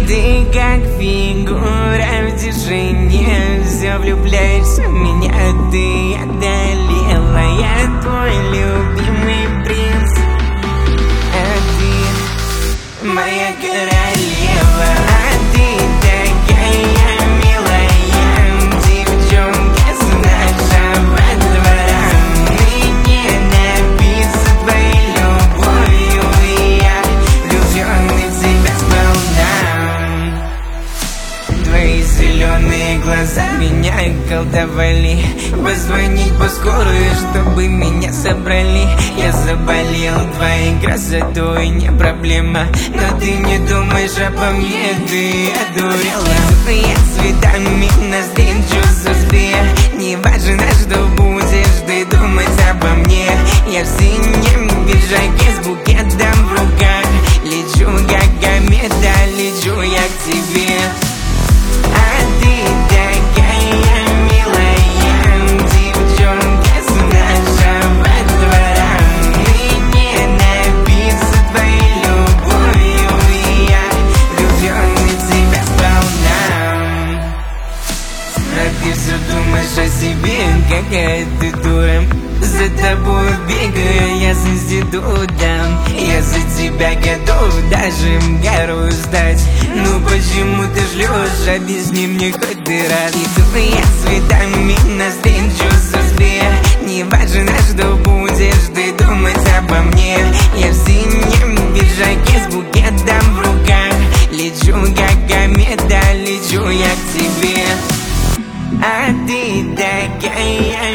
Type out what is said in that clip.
Ты как фигура в тишине, все влюбляешься в меня, ты одолела. Я твой любимый принц, а ты моя королева. А ты такая милая девчонка с нашего двора. Мне напиться твоей любовью, я влюбленный в тебя сполна. Твои зеленые глаза меня колдовали. Позвонить по скорую, чтобы меня собрали. Я заболел твоей красотой, не проблема. Но ты не думаешь обо мне, ты одурела. Я цветами на встречу судьбе. Не важно, что будешь ты думать обо мне. Я в синем пиджаке с букетом в руках. Лечу как комета, лечу я к тебе. А ты такая милая девчонка с нашего двора. Мне напиться твоей любовью, я влюбленный в тебя сполна. А ты все думаешь о себе, какая ты дура. За тобой бегаю я с института. Я за тебя готов даже гору сдать. Ну почему ты ждешь, объясни мне, хоть ты рад. Иду я цветами навстречу судьбе. Не важно, что будешь ты думать обо мне. Я в синем пиджаке с букетом в руках. Лечу как комета, лечу я к тебе. А ты такая